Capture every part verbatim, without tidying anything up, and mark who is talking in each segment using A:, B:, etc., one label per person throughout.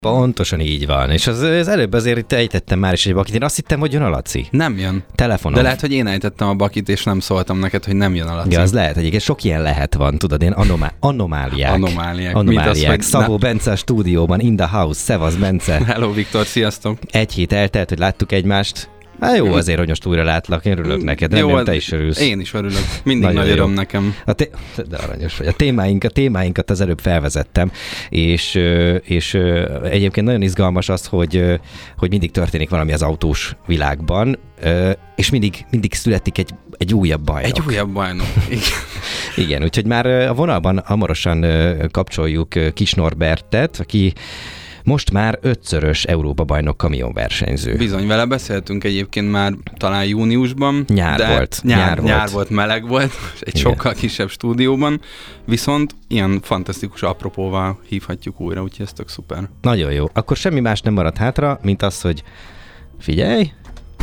A: Pontosan így van. És az, az előbb azért itt ejtettem már is egy bakit. Én azt hittem, hogy jön a Laci.
B: Nem jön.
A: Telefonon.
B: De lehet, hogy én ejtettem a bakit, és nem szóltam neked, hogy nem jön a Laci.
A: Ja, az lehet. Egyébként sok ilyen lehet van, tudod, én anomá- anomáliák.
B: Anomáliák.
A: Anomáliák.
B: Az,
A: Szabó
B: ne...
A: Bence a stúdióban, in the house, szevasz Bence.
B: Hello Viktor, sziasztok.
A: Egy hét eltelt, hogy láttuk egymást. Hát jó azért, hogy most újra látlak, én örülök neked, nem, nem te is örülsz.
B: Én is örülök, mindig nagy öröm nekem.
A: A té- de aranyos vagy. A, témáink, a témáinkat az előbb felvezettem, és, és egyébként nagyon izgalmas az, hogy, hogy mindig történik valami az autós világban, és mindig, mindig születik egy, egy újabb bajnok.
B: Egy újabb bajnok, igen.
A: Igen, úgyhogy már a vonalban hamarosan kapcsoljuk Kis Norbertet, aki most már ötszörös Európa-bajnok kamionversenyző.
B: Bizony, vele beszéltünk egyébként már talán júniusban.
A: Nyár
B: de
A: volt.
B: Nyár,
A: nyár,
B: nyár
A: volt.
B: volt, meleg volt, egy igen. sokkal kisebb stúdióban, viszont ilyen fantasztikus apropóval hívhatjuk újra, úgyhogy ez tök szuper.
A: Nagyon jó. Akkor semmi más nem marad hátra, mint az, hogy figyelj!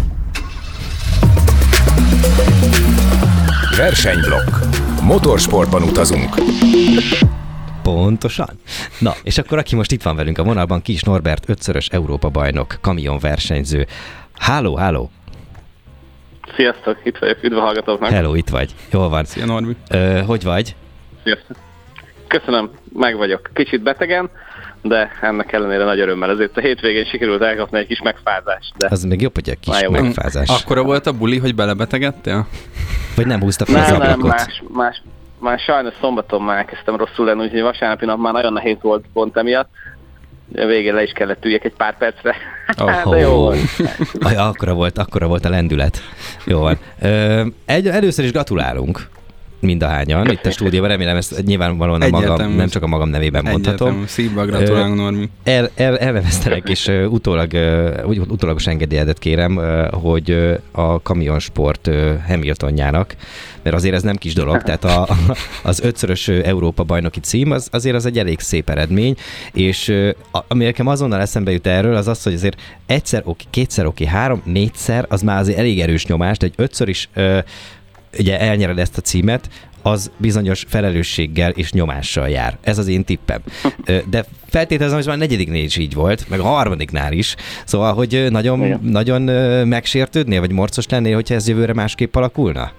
C: Versenyblokk. Motorsportban utazunk.
A: Pontosan. Na, és akkor aki most itt van velünk a vonalban, Kis Norbert, ötszörös Európa-bajnok, kamionversenyző. Háló, háló!
D: Sziasztok, itt vagyok, üdv a hallgatóknak.
A: Hello, itt vagy. Jól van.
B: Szia, Norbi.
A: Ö, hogy vagy?
D: Sziasztok. Köszönöm, meg vagyok. Kicsit betegen, de ennek ellenére nagy örömmel. Ezért a hétvégén sikerült elkapni egy kis megfázást. De...
A: Az még jobb, hogy egy kis megfázás.
B: Akkora volt a buli, hogy belebetegedtél?
A: Vagy nem húzta fel az
D: nem,
A: ablakot?
D: Nem, más, más. Már sajnos szombaton már elkezdtem rosszul lenni, úgyhogy vasárnapi nap már nagyon nehéz volt pont emiatt. A végén le is kellett üljek egy pár percre.
A: Oh,
D: de jó volt.
A: Aj, akkora volt, akkora volt a lendület. Jó van. Ö, egy, először is gratulálunk mindahányan. Köszönjük. Itt a stúdióban, remélem ezt nyilvánvalóan a magam, nem csak a magam nevében mondhatom.
B: Szívből gratulálunk, Normi.
A: El, el, elneveztelek, és uh, utólag, uh, utólagos engedélyedet kérem, uh, hogy uh, a kamionsport uh, Hamiltonjának, mert azért ez nem kis dolog, tehát a, a, az ötszörös Európa-bajnoki cím, az, azért az egy elég szép eredmény, és uh, ami nekem azonnal eszembe jut erről, az az, hogy azért egyszer oké, kétszer oké, három, négyszer, az már azért elég erős nyomás, de egy ötször is uh, ugye elnyered ezt a címet, az bizonyos felelősséggel és nyomással jár. Ez az én tippem. De feltételezem, hogy már a negyediknél is így volt, meg a harmadiknál is. Szóval, hogy nagyon, nagyon megsértődnél, vagy morcos lennél, hogyha ez jövőre másképp alakulna?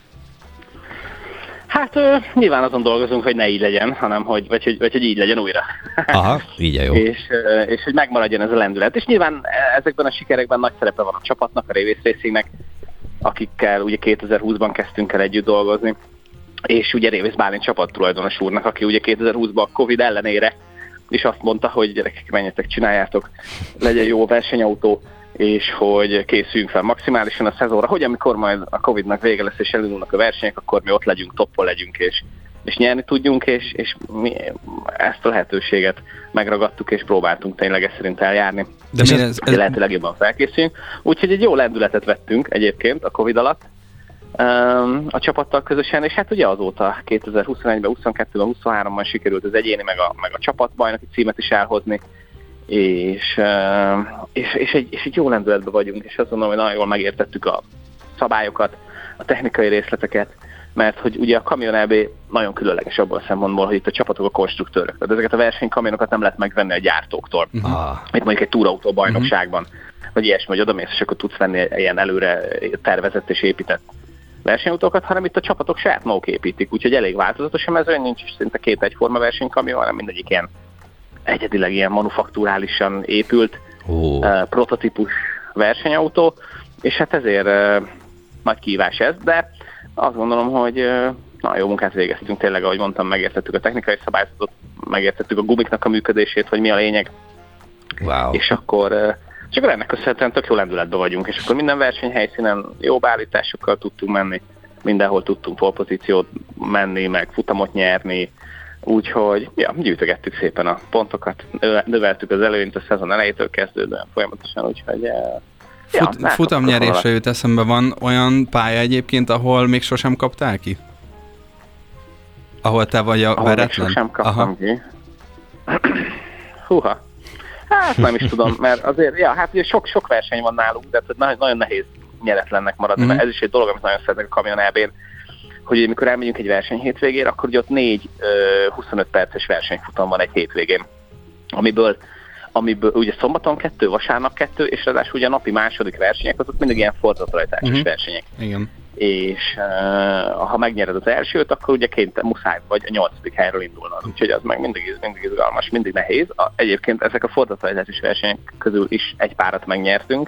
D: Hát ö, nyilván azon dolgozunk, hogy ne így legyen, hanem hogy, vagy, hogy, vagy hogy így legyen újra.
A: Aha, így a jó.
D: és, ö, és hogy megmaradjon ez a lendület. És nyilván ezekben a sikerekben nagy szerepe van a csapatnak, a Révész Racingnek, akikkel ugye kétezer-húszban kezdtünk el együtt dolgozni, és ugye Révész Bálint csapattulajdonos úrnak, aki ugye kétezer-húszban a Covid ellenére is azt mondta, hogy gyerekek, menjetek, csináljátok, legyen jó versenyautó, és hogy készüljünk fel maximálisan a szezonra, hogy amikor majd a Covidnak vége lesz és elindulnak a versenyek, akkor mi ott legyünk, toppon legyünk, és, és nyerni tudjunk, és, és mi ezt a lehetőséget megragadtuk, és próbáltunk tényleg ezt szerint eljárni.
B: De
D: és
B: ez,
D: ez,
B: ez...
D: lehetőleg jobban felkészüljünk. Úgyhogy egy jó lendületet vettünk egyébként a Covid alatt um, a csapattal közösen, és hát ugye azóta kétezer-huszonegyben, huszonkettőben, huszonháromban sikerült az egyéni, meg a, meg a csapatbajnoki címet is elhozni, és, és, és, egy, és egy jó lendületben vagyunk, és azt mondom, hogy nagyon jól megértettük a szabályokat, a technikai részleteket, mert hogy ugye a Kamion é bé nagyon különleges abban a szempontból, hogy itt a csapatok a konstruktőrök. Tehát ezeket a versenykamionokat nem lehet megvenni a gyártóktól. Uh-huh. Itt mondjuk egy túrautó bajnokságban, uh-huh. vagy ilyesmi, hogy odamész, és akkor tudsz venni ilyen előre tervezett és épített versenyautókat, hanem itt a csapatok saját maguk építik, úgyhogy elég változatos a mezőny, nincs is szinte két egyforma versenykamion, hanem mindegyik ilyen egyedileg ilyen manufakturálisan épült oh. uh, prototípus versenyautó, és hát ezért uh, nagy kihívás ez, de azt gondolom, hogy uh, na, jó munkát végeztünk tényleg, ahogy mondtam, megértettük a technikai szabályzatot, megértettük a gumiknak a működését, hogy mi a lényeg,
A: wow.
D: és akkor uh, csak ennek köszönhetően tök jó lendületben vagyunk, és akkor minden versenyhelyszínen jó beállításokkal tudtunk menni, mindenhol tudtunk polpozíciót menni, meg futamot nyerni, úgyhogy ja, gyűjtögettük szépen a pontokat, növeltük az előnyt a szezon elejétől kezdődően folyamatosan, úgyhogy...
B: Fut, ja, futamnyerésre jut eszembe, van olyan pálya egyébként, ahol még sosem kaptál ki? Ahol te vagy a
D: ahol
B: veretlen?
D: Ahol sosem kaptam ki. Húha. Hát nem is tudom, mert azért, ja, hát ugye sok, sok verseny van nálunk, de nagyon, nagyon nehéz nyeretlennek maradni, mm-hmm. mert ez is egy dolog, amit nagyon szeretnek a Kamion é bén, hogy amikor elmegyünk egy verseny hétvégén, akkor ugye ott négy huszonöt perces versenyfutam van egy hétvégén, amiből amiből ugye szombaton kettő, vasárnap kettő, és ráadásul ugye a napi második versenyek, azok mindig ilyen fordulatúrajtásos uh-huh. versenyek.
B: Igen.
D: És uh, ha megnyered az elsőt, akkor ugye kénytelen muszáj vagy a nyolcadik helyről indulnod. Úgyhogy az meg mindig, mindig izgalmas, mindig nehéz. A, egyébként ezek a fordulatúrajtásos versenyek közül is egy párat megnyertünk.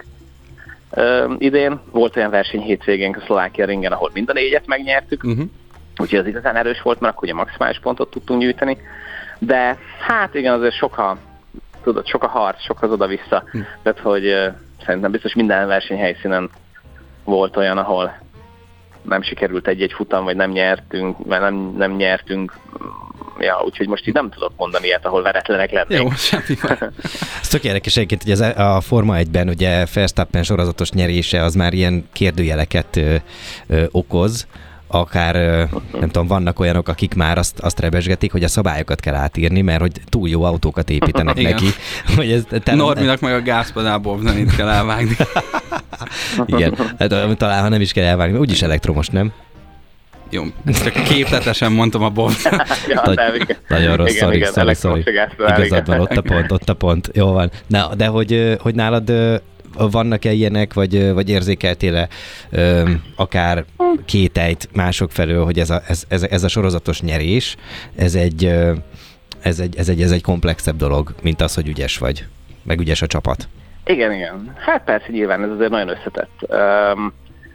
D: Uh, idén volt olyan verseny hétvégénk a Szlovákia ringen, ahol mind a négyet megnyertük. Uh-huh. Úgyhogy az igazán erős volt, mert akkor ugye maximális pontot tudtunk gyűjteni. De hát igen, azért sok a, tudod, sok a harc, sok az oda-vissza. Uh-huh. Tehát, hogy uh, szerintem biztos minden versenyhelyszínen volt olyan, ahol nem sikerült egy-egy futam, vagy nem nyertünk, mert nem, nem nyertünk. Ja, úgyhogy most így nem tudok mondani ilyet, ahol veretlenek lennénk.
B: Jó, semmi.
A: Ez tök érdekes egyébként, hogy ez a Forma egyben ugye Verstappen sorozatos nyerése az már ilyen kérdőjeleket ö, ö, okoz, akár ö, nem tudom, vannak olyanok, akik már azt, azt rebesgetik, hogy a szabályokat kell átírni, mert hogy túl jó autókat építenek neki. Hogy ez, te,
B: Norminak meg a gázpedából zenét kell elvágni.
A: Igen, hát, talán ha nem is kell elvágni, úgyis elektromos, nem?
B: Jó, csak képletesen mondtam a Bob.
D: Ja,
A: Nagy,
D: nem, igen.
A: Nagyon rossz,
D: igen,
A: sorry,
D: igen,
A: sorry, sorry. Igazad van, ott a pont, ott a pont. Jó van. Na, de hogy, hogy nálad vannak-e ilyenek, vagy, vagy érzékeltél-e akár kételyt mások felől, hogy ez a, ez, ez, ez a sorozatos nyerés, ez egy, ez, egy, ez, egy, ez egy komplexebb dolog, mint az, hogy ügyes vagy, meg ügyes a csapat.
D: Igen, igen. Hát persze, nyilván ez azért nagyon összetett. Um,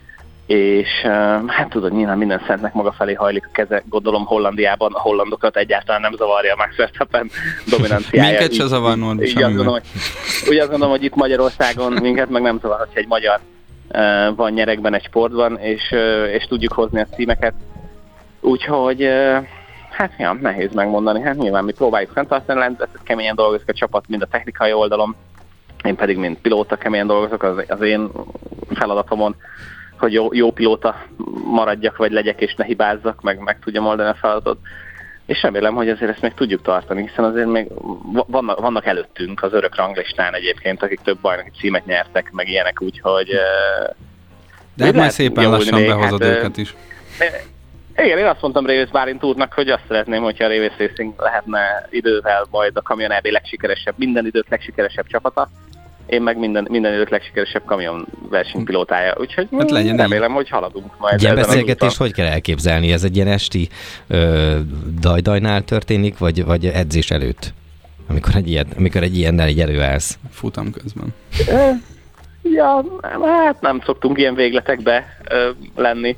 D: és um, hát tudod, nyilván minden szentnek maga felé hajlik a keze, gondolom Hollandiában a hollandokat egyáltalán nem zavarja a Max Verstappen dominanciája.
B: Minket se zavar, Norbi,
D: úgy, azt gondolom, hogy, úgy azt gondolom, hogy itt Magyarországon minket meg nem zavar, hogyha egy magyar uh, van nyeregben egy sportban, és, uh, és tudjuk hozni a címeket. Úgyhogy uh, hát ja, nehéz megmondani. Hát nyilván mi próbáljuk fenntartani a lendületet, keményen dolgozik a csapat, mind a technikai oldalon. Én pedig, mint pilóta keményen dolgozok, az, az én feladatomon, hogy jó, jó pilóta maradjak, vagy legyek, és ne hibázzak, meg, meg tudjam oldani a feladatot. És remélem, hogy azért ezt még tudjuk tartani, hiszen azért még vannak, vannak előttünk az örök ranglistán egyébként, akik több bajnoki címet nyertek, meg ilyenek, úgyhogy...
B: De hát majd szépen lassan még, behozod hát, őket is.
D: Igen, én azt mondtam Révész Bálint úrnak, hogy azt szeretném, hogyha a Révész Racing lehetne idővel majd a Kamion é bé legsikeresebb, minden idők legsikeresebb csapata, én meg minden, minden idők legsikeresebb kamion versenypilótája, úgyhogy hát legyen remélem, így. Hogy haladunk majd.
A: Ilyen beszélgetést hogy kell elképzelni? Ez egy ilyen esti ö, dajdajnál történik, vagy, vagy edzés előtt? Amikor egy, ilyen, amikor egy ilyennel egy előállsz?
B: Futam közben.
D: Ja, hát nem szoktunk ilyen végletekbe ö, lenni.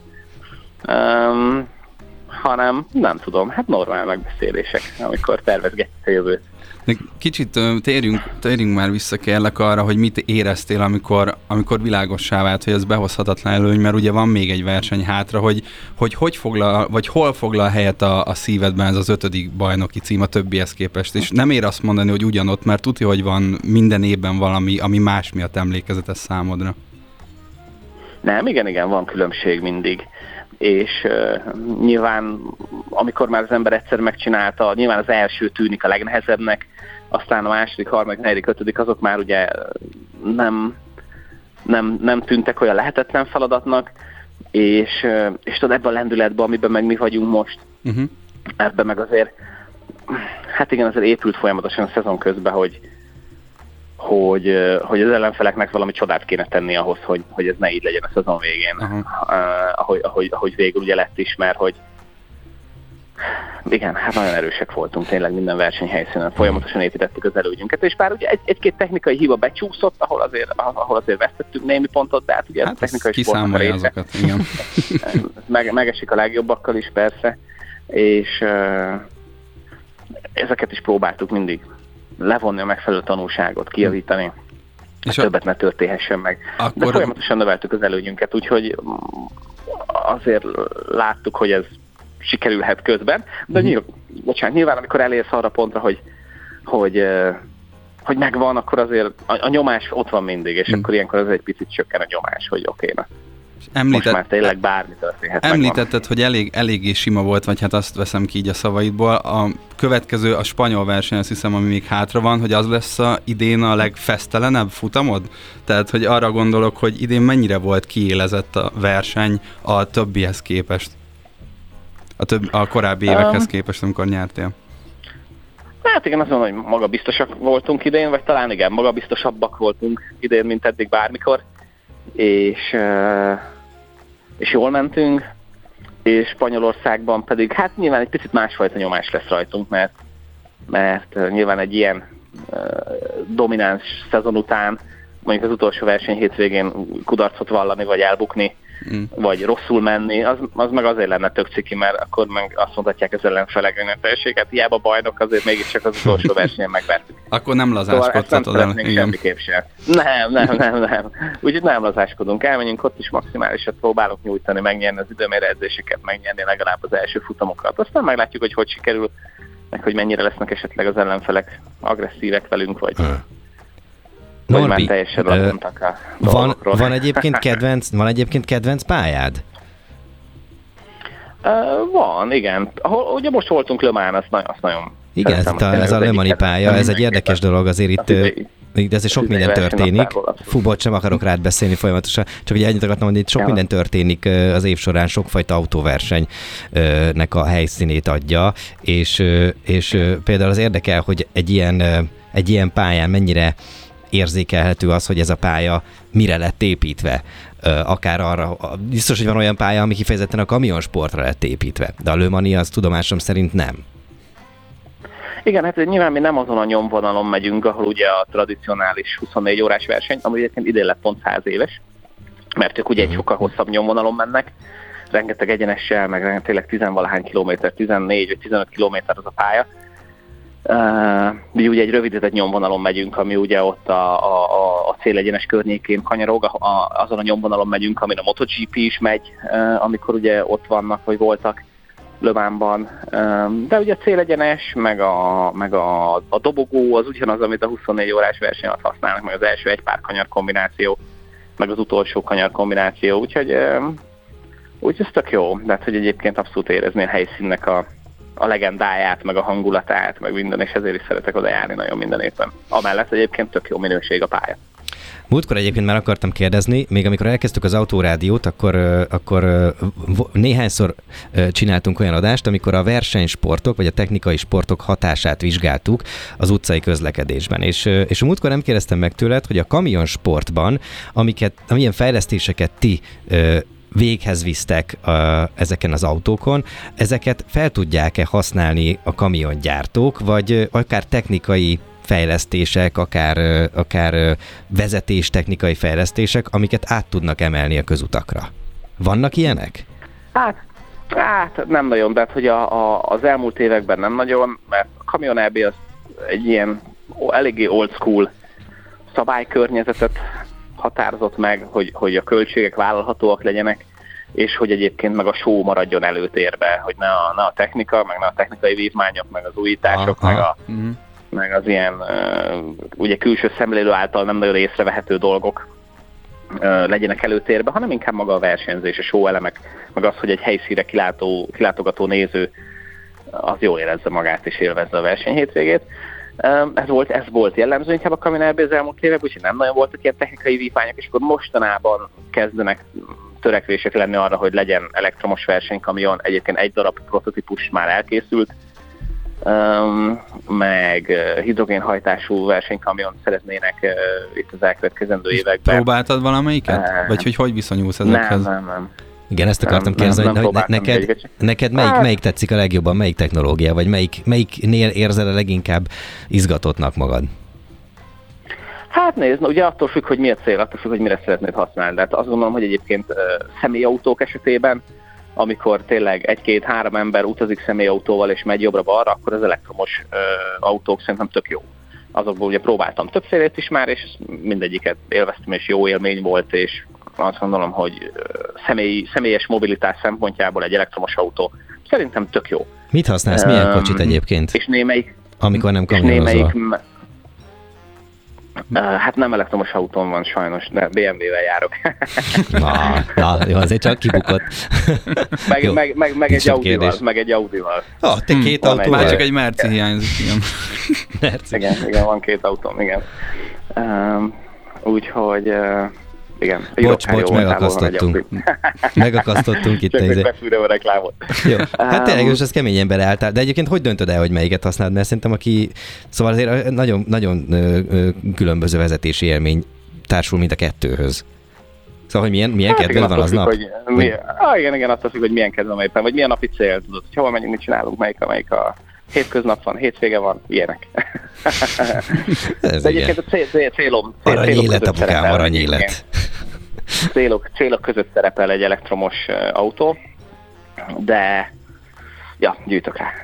D: Um, hanem nem tudom, hát normál megbeszélések, amikor tervezgetjük a jövőt.
B: De kicsit uh, térjünk, térjünk már vissza kérlek arra, hogy mit éreztél, amikor, amikor világossá vált, hogy ez behozhatatlan előny, mert ugye van még egy verseny hátra, hogy hogy, hogy foglal, vagy hol foglal helyet a, a szívedben ez az ötödik bajnoki cím a többihez képest, és nem ér azt mondani, hogy ugyanott, mert tudja, hogy van minden évben valami, ami más miatt emlékezetes számodra. Nem,
D: igen, igen, van különbség mindig. És uh, nyilván, amikor már az ember egyszer megcsinálta, nyilván az első tűnik a legnehezebbnek, aztán a második, harmadik, negyedik, ötödik, azok már ugye nem, nem, nem tűntek olyan lehetetlen feladatnak, és, uh, és tudod, ebben a lendületben, amiben meg mi vagyunk most, uh-huh. ebben meg azért, hát igen, azért épült folyamatosan a szezon közben, hogy Hogy, hogy az ellenfeleknek valami csodát kéne tenni ahhoz, hogy, hogy ez ne így legyen a szezon végén, uh-huh. uh, ahogy, ahogy, ahogy végül ugye lett is, mert hogy igen, hát nagyon erősek voltunk tényleg minden versenyhelyszínen, folyamatosan építettük az előnyünket, és bár ugye egy, egy-két technikai hiba becsúszott, ahol azért, ahol azért vesztettünk némi pontot, de hát ugye hát a technikai sportnak a része. Azokat, igen. Meg, megesik a legjobbakkal is persze, és uh, ezeket is próbáltuk mindig levonni a megfelelő tanulságot, kijavítani, és többet ne történhessen meg. Akkor... De folyamatosan növeltük az előnyünket, úgyhogy azért láttuk, hogy ez sikerülhet közben, de uh-huh. nyilván, bocsánat, nyilván amikor elérsz arra pontra, hogy, hogy, hogy megvan, akkor azért a, a nyomás ott van mindig, és uh-huh. akkor ilyenkor az egy picit csökken a nyomás, hogy oké, na. Említett, most már tényleg bármi történhet.
B: Említetted,
D: megvan.
B: hogy elég, eléggé sima volt, vagy hát azt veszem ki így a szavaidból. A következő, a spanyol verseny, azt hiszem, ami még hátra van, hogy az lesz a, idén a legfesztelenebb futamod? Tehát, hogy arra gondolok, hogy idén mennyire volt kiélezett a verseny a többihez képest? A, több, a korábbi évekhez um, képest, amikor nyertél?
D: Hát igen, azt mondom, hogy magabiztosak voltunk idén, vagy talán igen, magabiztosabbak voltunk idén, mint eddig bármikor, és, és jól mentünk, és Spanyolországban pedig, hát nyilván egy picit másfajta nyomás lesz rajtunk, mert, mert nyilván egy ilyen domináns szezon után, mondjuk az utolsó verseny hétvégén kudarcot vallani, vagy elbukni, mm. vagy rosszul menni, az, az meg azért lenne tök ciki, mert akkor meg azt mondhatják az ellenfelek önötelséget, hiába bajnok, azért mégiscsak az utolsó versenyen megvertük.
B: Akkor nem lazáskodhatod el.
D: Semmiképp sem. Nem, nem, nem, nem. Úgyhogy nem lazáskodunk, elmenjünk ott is maximálisat, próbálunk nyújtani, megnyerni az időmérőedzéseket, megnyerni legalább az első futamokat. Aztán meglátjuk, hogy hogy sikerül, meg hogy mennyire lesznek esetleg az ellenfelek agresszívek velünk, vagy... Hmm.
A: Norbi, ö, van, van, egyébként kedvenc, van egyébként kedvenc pályád?
D: Uh, van, igen. Ahol, ugye most voltunk Le Mans, azt, azt nagyon
A: igen, ez, a, ez a Le Mans-i pálya, ez egy érdekes dolog, azért itt, de azért sok minden történik. Fú, bocs, sem akarok rád beszélni folyamatosan, csak ugye ennyit akartam mondani, itt sok ja. minden történik az év során, sokfajta autóversenynek a helyszínét adja, és, és például az érdekel, hogy egy ilyen, egy ilyen pályán mennyire érzékelhető az, hogy ez a pálya mire lett építve. Akár arra, biztos, hogy van olyan pálya, ami kifejezetten a kamionsportra lett építve, de a Le Mans-i az tudomásom szerint nem.
D: Igen, hát nyilván mi nem azon a nyomvonalon megyünk, ahol ugye a tradicionális huszonnégy órás verseny, ami egyébként idén lett pont száz éves, mert ők ugye egy sokkal hosszabb nyomvonalon mennek, rengeteg egyenessel, meg tényleg tizenvalahány kilométer, tizennégy vagy tizenöt kilométer az a pálya. Uh, mi ugye egy rövidített nyomvonalon megyünk, ami ugye ott a, a, a célegyenes környékén kanyarog, a, a, azon a nyomvonalon megyünk, amin a MotoGP is megy, uh, amikor ugye ott vannak, vagy voltak Le Mansban. Uh, de ugye a célegyenes, meg a, meg a, a dobogó az ugyanaz, amit a huszonnégy órás verseny alatt használnak, meg az első egy pár kanyar kombináció, meg az utolsó kanyar kombináció, úgyhogy, uh, úgyhogy ez tök jó, de hát, hogy egyébként abszolút érezni a helyszínnek a a legendáját, meg a hangulatát, meg minden, és ezért is szeretek oda járni nagyon minden évben. Amellett egyébként tök jó minőség a pálya.
A: Múltkor egyébként már akartam kérdezni, még amikor elkezdtük az Autórádiót, akkor, akkor néhányszor csináltunk olyan adást, amikor a versenysportok, vagy a technikai sportok hatását vizsgáltuk az utcai közlekedésben. És, és a múltkor nem kérdeztem meg tőled, hogy a kamionsportban, amiket, amilyen fejlesztéseket ti véghez visztek uh, ezeken az autókon, ezeket fel tudják-e használni a kamiongyártók, vagy uh, akár technikai fejlesztések, akár, uh, akár uh, vezetés technikai fejlesztések, amiket át tudnak emelni a közutakra? Vannak ilyenek?
D: Hát, hát nem nagyon, de hát, hogy a, a, az elmúlt években nem nagyon, mert a Kamion é bé az egy ilyen eléggé old school szabálykörnyezetet határozott meg, hogy, hogy a költségek vállalhatóak legyenek, és hogy egyébként meg a show maradjon előtérbe, hogy ne a, ne a technika, meg ne a technikai vívmányok, meg az újítások, meg, a, uh-huh. meg az ilyen uh, ugye külső szemlélő által nem nagyon észrevehető dolgok uh, legyenek előtérbe, hanem inkább maga a versenyzés, a show elemek, meg az, hogy egy helyszínre kilátó, kilátogató néző az jól érezze magát és élvezze a verseny hétvégét. Ez volt, ez volt jellemző inkább a Kamion é bé az elmúlt évek, úgyhogy nem nagyon voltak ilyen technikai vívmányok, és akkor mostanában kezdenek törekvések lenni arra, hogy legyen elektromos versenykamion. Egyébként egy darab prototípus már elkészült, meg hidrogénhajtású versenykamion szeretnének itt az elkövetkezendő években.
B: Próbáltad valamelyiket? Uh, Vagy hogy hogy viszonyulsz ezekhez?
D: Nem, nem, nem.
A: Igen, ezt akartam kérdezni, hogy ne, neked, neked melyik, hát, melyik tetszik a legjobban, melyik technológia, vagy melyik, melyiknél érzed a leginkább izgatottnak magad?
D: Hát nézd, ugye attól függ, hogy mi a cél, attól függ, hogy mire szeretnéd használni. De hát azt gondolom, hogy egyébként uh, személyautók esetében, amikor tényleg egy-két-három ember utazik személyautóval és megy jobbra-balra, akkor az elektromos uh, autók szerintem tök jó. Azokból ugye próbáltam többfélét is már, és mindegyiket élveztem, és jó élmény volt, és azt gondolom, hogy személy, személyes mobilitás szempontjából egy elektromos autó szerintem tök jó.
A: Mit használsz? Um, milyen kocsit egyébként?
D: És némelyik...
A: Amikor nem kamionozol?
D: Uh, hát nem elektromos autón van sajnos, de bé em vé-vel járok.
A: na, na, jó, azért csak kibukott.
D: meg, jó, meg, meg, meg, egy Audival, meg egy Audival.
A: Ah, te két hmm, autó.
B: Már csak egy Merci hiányzik, igen.
D: Merci. Igen, igen, van két autóm, igen. Um, úgyhogy... Uh, igen.
A: Bocs, bocs, megakasztottunk. Megakasztottunk itt.
D: Csak befűröm a reklámot.
A: Jó, hát tényleg, most ez keményen beleálltál. De egyébként hogy döntöd el, hogy melyiket használod? Mert szerintem aki, szóval azért nagyon, nagyon különböző vezetési élmény társul mind a kettőhöz. Szóval, hogy milyen, milyen hát kedved van aznap?
D: Hogy, mi, ah, igen, igen, attól függ, hogy milyen kedvem éppen, vagy milyen napi cél, tudod, hogy hova megyünk, mit csinálunk, melyik, amelyik a hétköznap van, hétvége van, ilyenek.
A: Ez
D: de egyébként a cél, cél, célom, cél,
A: aranyélet, apukám, aranyélet.
D: Célok, célok között szerepel egy elektromos autó, de ja, gyűjtök rá.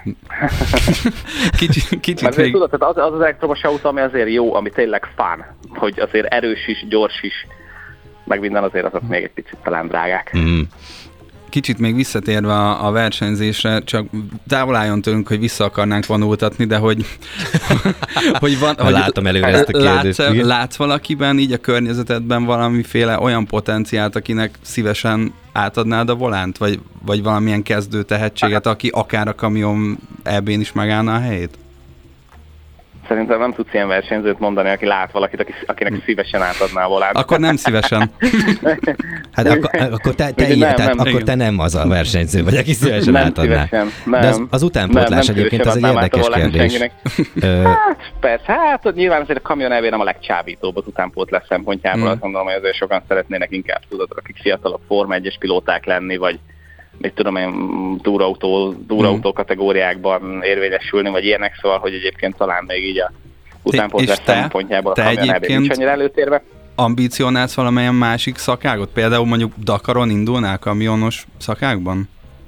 B: kicsit, kicsit
D: Mert
B: még...
D: tudod, az, az az elektromos autó, ami azért jó, ami tényleg fun, hogy azért erős is, gyors is, meg minden azért azok még egy picit talán drágák.
A: Mm.
B: Kicsit még visszatérve a, a versenyzésre, csak távol álljon tőlünk, hogy vissza akarnánk vonultatni, de hogy, hogy van...
A: Hogy látom előre ezt a kérdést.
B: Látsz, látsz valakiben, így a környezetedben valamiféle olyan potenciált, akinek szívesen átadnád a volánt? Vagy, vagy valamilyen kezdő tehetséget, aki akár a kamion é bén is megállna a helyét?
D: Szerintem nem tudsz ilyen versenyzőt mondani, aki lát valakit, aki, akinek szívesen átadná a volánt.
B: Akkor nem szívesen.
A: Hát akkor, akkor, te, te,
D: nem,
A: ilyen, tehát
D: nem,
A: akkor te nem az a versenyző vagy, aki szívesen
D: nem
A: átadná.
D: Szívesen, nem.
A: De az, az utánpótlás
D: nem, nem
A: egyébként az egy érdekes kérdés.
D: Hát persze, hát ott nyilván azért a kamion é bé nem a legcsábítóbb az utánpótlás szempontjából. Hmm. Azt gondolom, hogy azért sokan szeretnének inkább, tudod, akik fiatalabb Forma egyes pilóták lenni, vagy mit tudom én, túrautó, túrautó hmm. kategóriákban érvényesülni, vagy ilyenek, szóval, hogy egyébként talán még így a utánpótlás szempontjából a kamion é bé nincs annyira előtérve.
B: Ambicionálsz valamilyen másik szakágot? Például mondjuk Dakaron indulnál kamionos szakákban?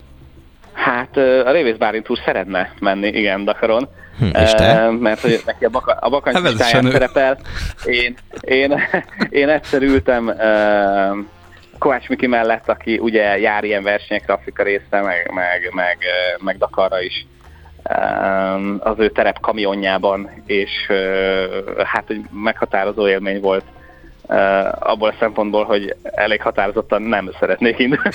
D: Hát a Révész Bálint úr szeretne menni, igen, Dakaron.
A: Hm, és te?
D: Uh, mert hogy neki a, baka, a bakancsistáján szerepel. Én, én, én egyszer ültem uh, Kovács Miki mellett, aki ugye jár ilyen versenyekre Afrika részre, meg, meg, meg, meg Dakarra is. Um, az ő terep kamionjában, és uh, hát egy meghatározó élmény volt uh, abból a szempontból, hogy elég határozottan nem szeretnék indulni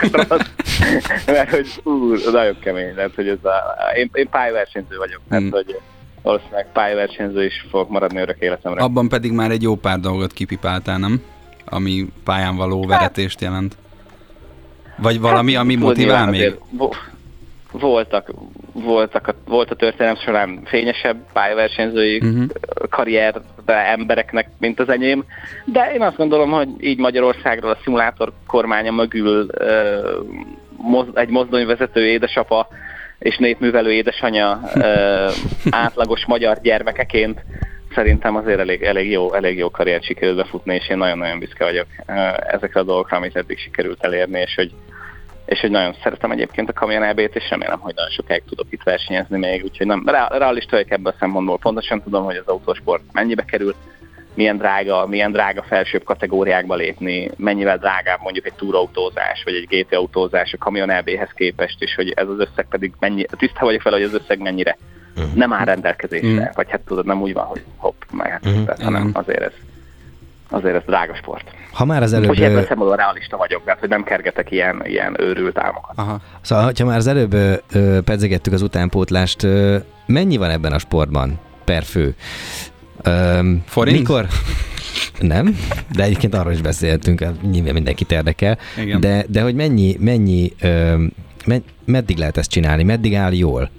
D: mert hogy úr, nagyon kemény, tehát, hogy ez a, én, én pályaversenyző vagyok, hmm. tehát, hogy valószínűleg pályaversenyző is fogok maradni örök életemre.
B: Abban pedig már egy jó pár dolgot kipipáltál, nem? Ami pályán való veretést jelent. Vagy valami, hát, ami motivál még? Azért,
D: Voltak, voltak a, volt a történelem során fényesebb pályaversenyzői uh-huh. karrierbe embereknek, mint az enyém, de én azt gondolom, hogy így Magyarországról a szimulátor kormánya mögül uh, moz, egy mozdonyvezető édesapa és népművelő édesanya uh, átlagos magyar gyermekeként szerintem azért elég, elég, jó, elég jó karriert sikerült befutni, és én nagyon-nagyon büszke vagyok uh, ezekre a dolgokra, amit eddig sikerült elérni, és hogy és hogy nagyon szeretem egyébként a kamion é bét, és remélem, hogy nagyon sokáig tudok itt versenyezni még, úgyhogy nem, realista vagyok ebből a szempontból. Pontosan tudom, hogy az autósport mennyibe kerül, milyen drága, milyen drága felsőbb kategóriákba lépni, mennyivel drágább mondjuk egy túrautózás, vagy egy gé té autózás a kamion é béhez képest, és hogy ez az összeg pedig mennyi, tiszta vagyok fel, hogy az összeg mennyire uh-huh. nem áll rendelkezésre, uh-huh. vagy hát tudod, nem úgy van, hogy hopp, meg hát uh-huh. tehát, hanem azért ez. Azért ez drága sport.
A: Ha már az előbb...
D: Hogy ebben szemben realista vagyok, mert hogy nem kergetek ilyen, ilyen őrült álmokat.
A: Aha. Szóval, ha már az előbb ö, pedzegettük az utánpótlást, ö, mennyi van ebben a sportban per fő? Ö,
B: Forint?
A: Mikor? Nem, de egyébként arról is beszéltünk, nyilván mindenkit érdekel. Igen. De, de hogy mennyi, mennyi ö, med, meddig lehet ezt csinálni? Meddig áll jól?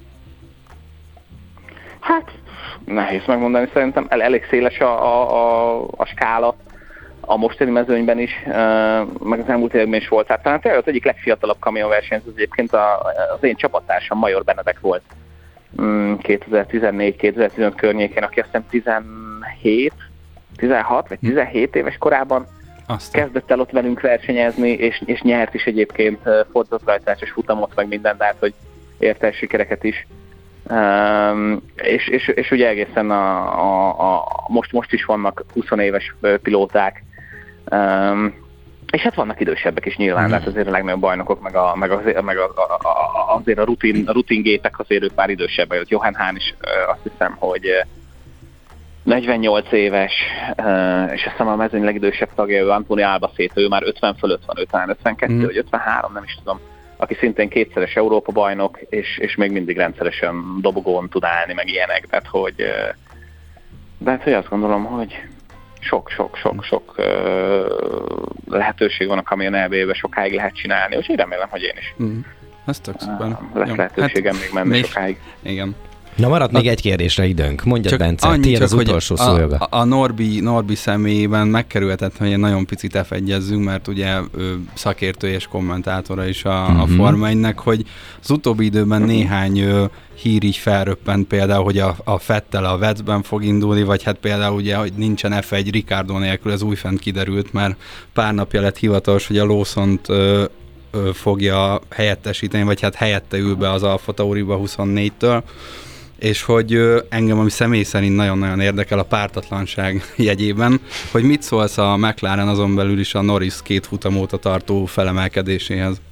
D: Hát... Nehéz megmondani, szerintem el, elég széles a, a, a, a skála a mostani mezőnyben is, meg az elmúlt években is volt. Tehát talán tényleg az egyik legfiatalabb kamionversenyző egyébként az én csapattársam, Major Benedek volt kétezer-tizennégy kétezer-tizenöt környékén, aki azt hiszem tizenhét, tizenhat vagy tizenhét éves korában Aztán. kezdett el ott velünk versenyezni, és, és nyert is egyébként fordulatrajtásos futamot, meg minden, tehát hogy ért el sikereket is. Um, és, és, és ugye egészen a, a, a, most, most is vannak húsz éves pilóták, um, és hát vannak idősebbek is nyilván, mm. tehát azért a legnagyobb bajnokok, meg, a, meg, azért, meg a, a, a, azért a rutin, a rutingépek azért ők már idősebbek. Johan Hahn is azt hiszem, hogy negyvennyolc éves, és azt hiszem a mezőny legidősebb tagja, ő Antonio Albacete, ő már ötven fölött van, ötven, ötvenkettő mm. vagy ötvenhárom, nem is tudom, aki szintén kétszeres Európa-bajnok, és, és még mindig rendszeresen dobogón tud állni, meg ilyenek, tehát hogy, de hát, hogy azt gondolom, hogy sok-sok-sok-sok lehetőség van a Kamion é bé-be, sokáig lehet csinálni, úgyhogy remélem, hogy én is.
B: Mm. Ez tök szuper.
D: Lesz Jó, lehetőségem hát még menni még, sokáig.
B: Igen.
A: Na maradt még egy kérdésre időnk. Mondjad, Bence, tiéd az utolsó szójoga.
B: A, a Norbi, Norbi személyében megkerülhetett, hogy egy nagyon picit ef egyezzünk, mert ugye ő szakértő és kommentátora is a, uh-huh. a Forma egynek, hogy az utóbbi időben uh-huh. néhány ö, hír így felröppent, például, hogy a, a Vettel a Vetsben fog indulni, vagy hát például ugye, hogy nincsen ef egy Ricciardo nélkül, ez újfent kiderült, mert pár napja lett hivatalos, hogy a Lawsont ö, ö, fogja helyettesíteni, vagy hát helyette ül be az Alfa Tauriba huszonnégytől, és hogy ö, engem, ami személy szerint nagyon-nagyon érdekel a pártatlanság jegyében, hogy mit szólsz a McLaren azon belül is a Norris két futam óta tartó felemelkedéséhez?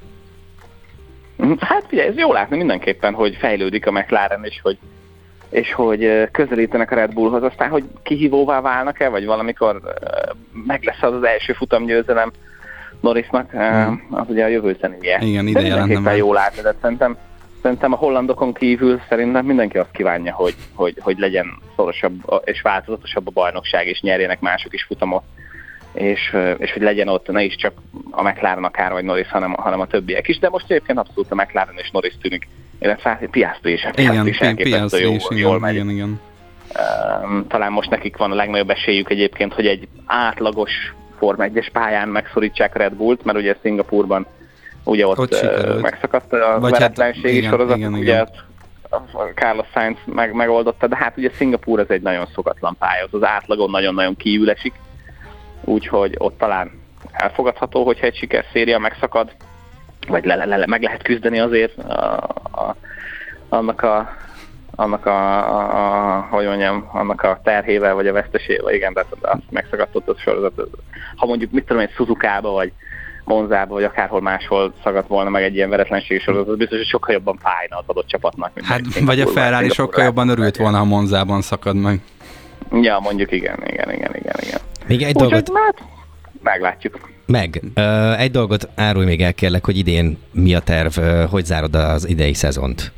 D: Hát figyelj, ez jó látni mindenképpen, hogy fejlődik a McLaren, és hogy, és hogy közelítenek a Red Bullhoz, aztán, hogy kihívóvá válnak-e, vagy valamikor meg lesz az az első futamgyőzelem Norrisnak, hmm. az ugye a jövő zenéje.
B: Igen, ide
D: mindenképpen jó látni, de szerintem Szerintem a hollandokon kívül szerintem mindenki azt kívánja, hogy, hogy, hogy legyen szorosabb és változatosabb a bajnokság, és nyerjenek mások is futamot, és, és hogy legyen ott ne is csak a McLaren akár vagy Norris, hanem, hanem a többiek is. De most egyébként abszolút a McLaren és Norris tűnik, illetve Piastri is,
B: igen,
D: is elképesztő jó,
B: is,
D: jól megy.
B: Igen, igen.
D: Um, talán most nekik van a legnagyobb esélyük egyébként, hogy egy átlagos Forma egyes pályán megszorítsák a Red Bullt, mert ugye Szingapúrban ugye ott, ott uh, megszakadt a veretlenségi hát, sorozat, igen, ugye igen. Carlos Sainz meg, megoldotta, de hát ugye Szingapúr ez egy nagyon szokatlan pálya, az átlagon nagyon-nagyon kívül esik, úgyhogy ott talán elfogadható, hogyha egy sikerszéria megszakad, vagy le, le, le, meg lehet küzdeni azért a, a, annak a annak a, a, a, hogy mondjam, annak a terhével, vagy a vesztesével, igen, de azt megszakadtott a sorozat. Ha mondjuk, mit tudom, egy Suzukába, vagy Monzába, vagy akárhol máshol szagadt volna meg egy ilyen veretlenségi sorozat, biztos, hogy sokkal jobban fájna az adott csapatnak.
B: Hát, vagy a Ferrari sokkal jobban örült volna, ha Monzában szakad meg.
D: Ja, mondjuk igen, igen, igen, igen, igen.
A: Még egy
D: Úgy,
A: dolgot...
D: Hát, meglátjuk.
A: Meg. Uh, egy dolgot árulj még el, kérlek, hogy idén mi a terv, uh, hogy zárod az idei szezont?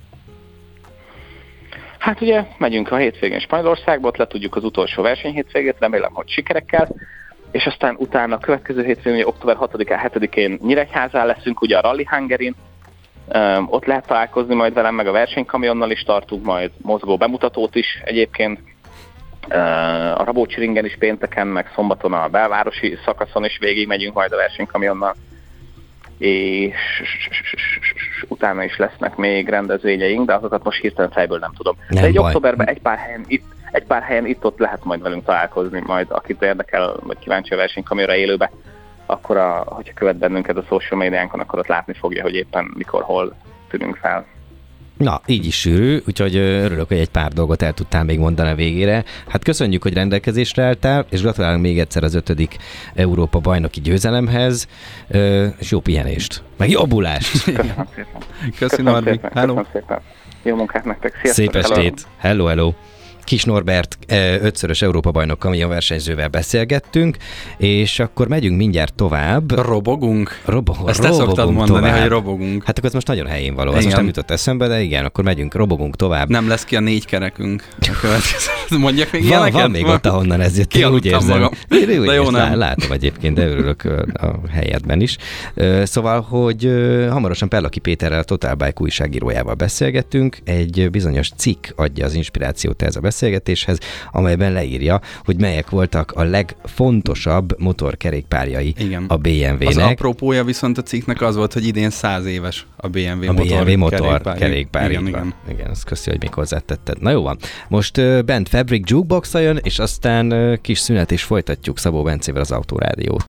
D: Hát ugye megyünk a hétvégén Spanyolországba, ott le tudjuk az utolsó versenyhétvégét, remélem, hogy sikerekkel, és aztán utána a következő hétvégén, október hatodikán, hetedikén Nyíregyházán leszünk, ugye a Rally Hungarin, um, ott lehet találkozni majd velem, meg a versenykamionnal is tartunk, majd mozgó bemutatót is egyébként, uh, a Rabócsi ringen is pénteken, meg szombaton a belvárosi szakaszon is végig megyünk majd a versenykamionnal, és utána is lesznek még rendezvényeink, de azokat most hirtelen fejből nem tudom. Nem de egy baj. Októberben egy pár helyen itt, egy pár helyen itt-ott lehet majd velünk találkozni, majd akit érdekel, vagy kíváncsi a versenykamióra élőbe, akkor a, hogyha követ bennünket a social médiánkon, akkor ott látni fogja, hogy éppen mikor, hol tűnünk fel.
A: Na, így is sűrű, úgyhogy örülök, hogy egy pár dolgot el tudtál még mondani a végére. Hát köszönjük, hogy rendelkezésre álltál, és gratulálunk még egyszer az ötödik Európa bajnoki győzelemhez, és jó pihenést, meg jobbulást!
D: Köszönöm szépen!
B: Köszönöm, Norbi!
D: Köszönöm szépen! Jó munkát nektek! Sziasztok!
A: Szép estét! Hello, hello! Kis Norbert, ötszörös Európa-bajnok kamionversenyzővel beszélgettünk, és akkor megyünk mindjárt tovább.
B: Robogunk?
A: Robo-
B: Ezt te szoktad mondani, tovább. Hogy robogunk.
A: Hát akkor ez most nagyon helyén való. Ez most nem jutott eszembe, de igen, akkor megyünk, robogunk tovább.
B: Nem lesz ki a négy kerekünk. Mondjak még
A: van,
B: ilyeneket?
A: Van még ott, ahonnan ez jött. Én úgy érzem.
B: Magam.
A: Én úgy
B: de jó,
A: nem. Látom egyébként, de örülök a helyedben is. Szóval, hogy hamarosan Perlaki Péterrel, a Total Bike újságírójával beszélgettünk. Egy bizonyos cikk adja az inspirációt ez a beszélgetéshez, amelyben leírja, hogy melyek voltak a legfontosabb motorkerékpárjai
B: igen.
A: a bé em vé-nek.
B: Az apropója viszont a cikknek az volt, hogy idén száz éves a bé em vé
A: a
B: motor,
A: bé em vé motor kerékpár.
B: Igen, igen.
A: igen, azt köszi, hogy még hozzátetted. Na jó van. Most uh, bent Fabric Jukebox jön, és aztán uh, kis szünet és folytatjuk Szabó Bencével az Autorádiót.